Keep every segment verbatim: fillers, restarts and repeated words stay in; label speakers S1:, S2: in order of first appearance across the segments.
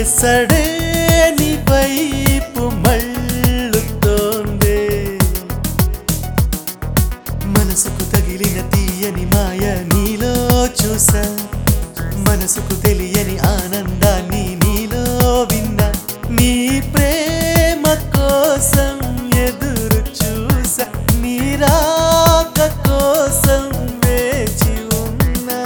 S1: సడే నీ వైపు మళ్ళుతోందే మనసుకు తగిలిన తీయని మాయ నీలో చూసా మనసుకు తెలియని ఆనందాన్ని నీలో విన్నా నీ ప్రేమ కోసం ఎదురు చూసా నీ రాక కోసం వేచి ఉన్నా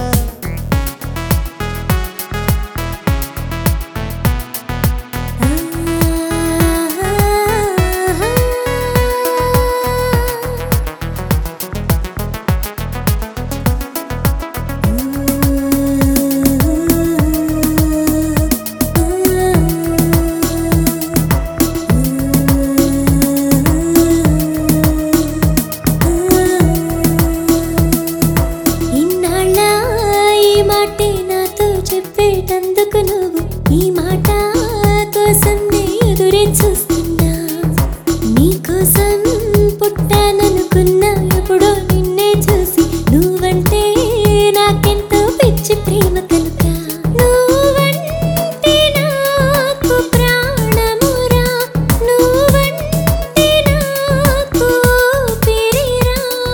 S2: చెప్పేటందుకు నువ్వు ఈ మాట కోసం నే ఎదురే చూస్తున్నా నీకోసం పుట్టాననుకున్నా ఎప్పుడో నిన్నే చూసి నువ్వంటే నాకెంతో పిచ్చి ప్రేమ కనుక నువ్వంటే నాకు ప్రాణమురా నువ్వంటే నాకు ఊపిరిరా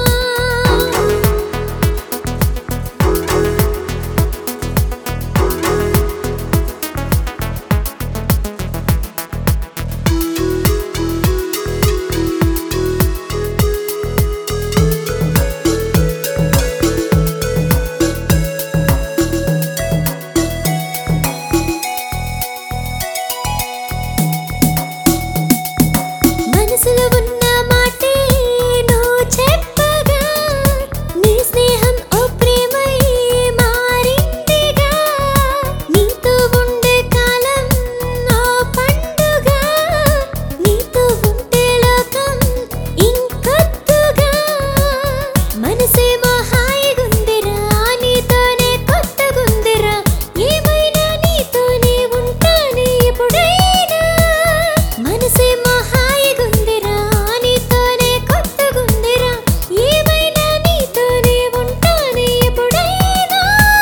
S2: మనసులో ఉన్న మాటే నువ్వు చెప్పగా నీ స్నేహం ఓ ప్రేమై మారిందిగా నీతో ఉండే కాలం ఓ పండుగ నీతో ఉంటే లోకం ఇంకొద్దుగా మనసేమో హాయిగుందిరా నీతోనే కొత్తగుందిరా ఏమైనా నీతోనే ఉంటానే ఎప్పుడైనా మనసేమో హాయిగుందిరా నీతోనే కొత్తగుందిరా ఏమైనా నీతోనే ఉంటానే ఎప్పుడైనా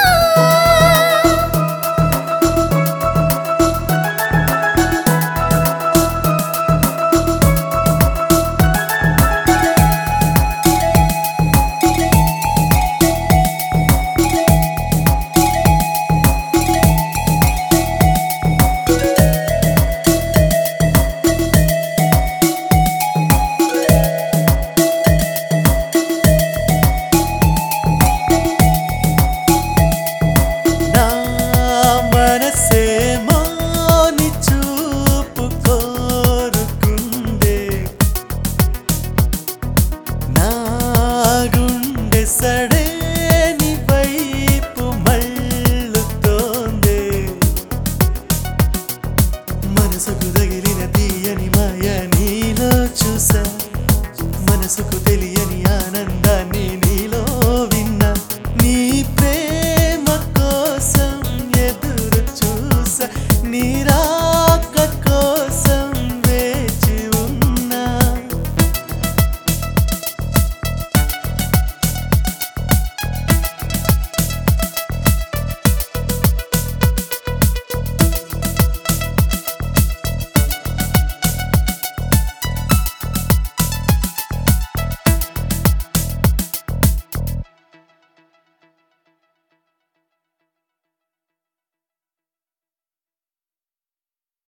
S1: నా మనసేమో నీ చూపు కోరుకుందే నా గుండె సడే నీ వైపు మళ్ళుతోందే మనసుకు తగిలిన తీయని మాయ నీలో చూసా మనసుకు తెలియని ఆనందాన్ని నీలో విన్నా నీ ప్రేమ కోసం ఎదురు చూసా నీ రా